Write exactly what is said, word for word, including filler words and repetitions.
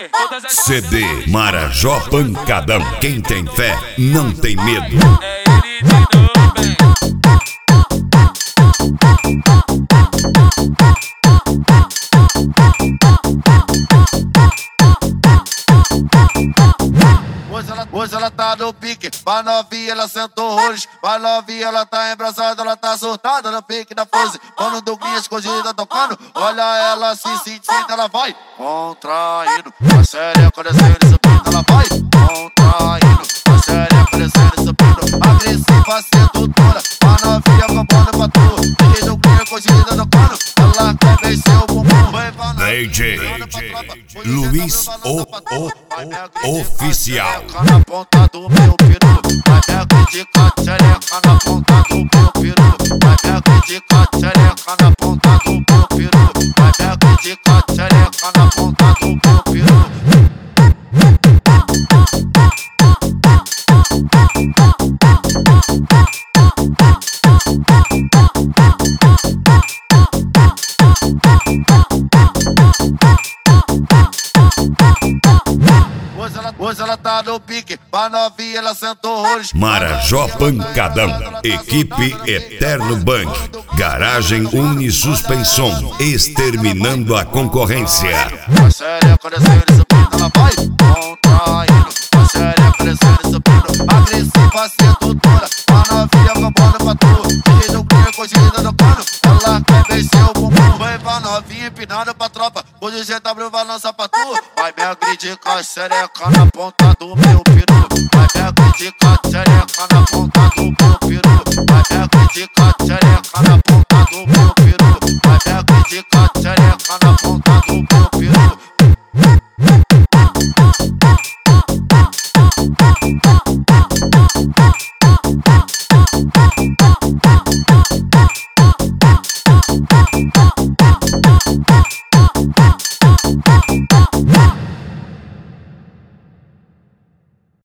C D Marajó Pancadão. Quem tem fé não tem medo. É ele de novo, bem. Hoje ela, hoje ela tá no pique, vai novinha, ela sentou horrores. Vai novinha, ela tá embrasada, ela tá surtada no pique da pose. Quando Douglinha escondida tocando, olha ela se sentindo, ela vai contraindo. A xereca descendo e subindo, ela vai contraindo. A xereca descendo e subindo, agressiva, sedutora. A novinha comprando pra tu, e Douglinha escondida tocando, ela quer vencer o bumbum. D J Luiz o, o Oficial. Na ponta do meu peru, vai me acreditar, xereca na ponta do meu peru. Vai me acreditar, xereca na ponta do meu peru. Vai me acreditar, xereca na ponta do meu peru. Hoje ela, hoje ela tá no pique, vai novinha, ela sentou horrores. Marajó Pancadão. Equipe Eterno Bang. Garagem Unisuspensão. Exterminando a concorrência. A xereca descendo e subindo, ela vai contraindo. A xereca descendo e subindo, agressiva, sedutora. A novinha comprando pra tu, e Douglinha escondida no cano, ela quer vencer o bumbum. Vai pra novinha empinando pra tropa, hoje o G W vai lançar pra tu. Vai me agredir com a xereca na ponta do meu peru. Vai me agredir com a xereca na ponta do meu peru. Vai me agredir com a xereca na ponta do meu peru. Vai me agredir com a xereca.